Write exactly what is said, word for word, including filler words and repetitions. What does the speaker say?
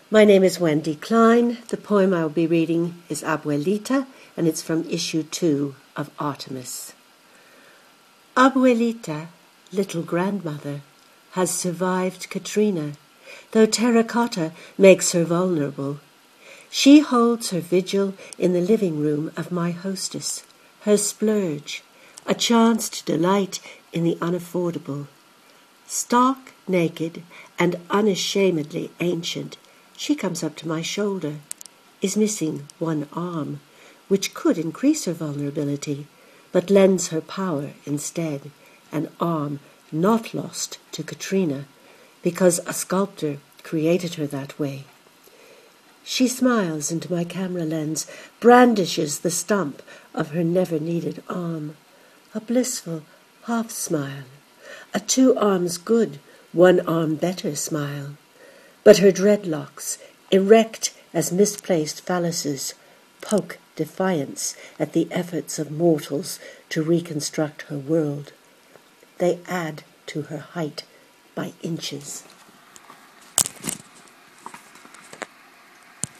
My name is Wendy Klein. The poem I will be reading is Abuelita, and it's from issue two of Artemis. Abuelita, little grandmother, has survived Katrina, though terracotta makes her vulnerable. She holds her vigil in the living room of my hostess, her splurge, a chance to delight in the unaffordable. Stark, naked, and unashamedly ancient, she comes up to my shoulder, is missing one arm, which could increase her vulnerability, but lends her power instead, an arm not lost to Katrina, because a sculptor created her that way. She smiles into my camera lens, brandishes the stump of her never-needed arm, a blissful half-smile, a two arms good, one arm better smile. But her dreadlocks, erect as misplaced phalluses, poke defiance at the efforts of mortals to reconstruct her world. They add to her height by inches.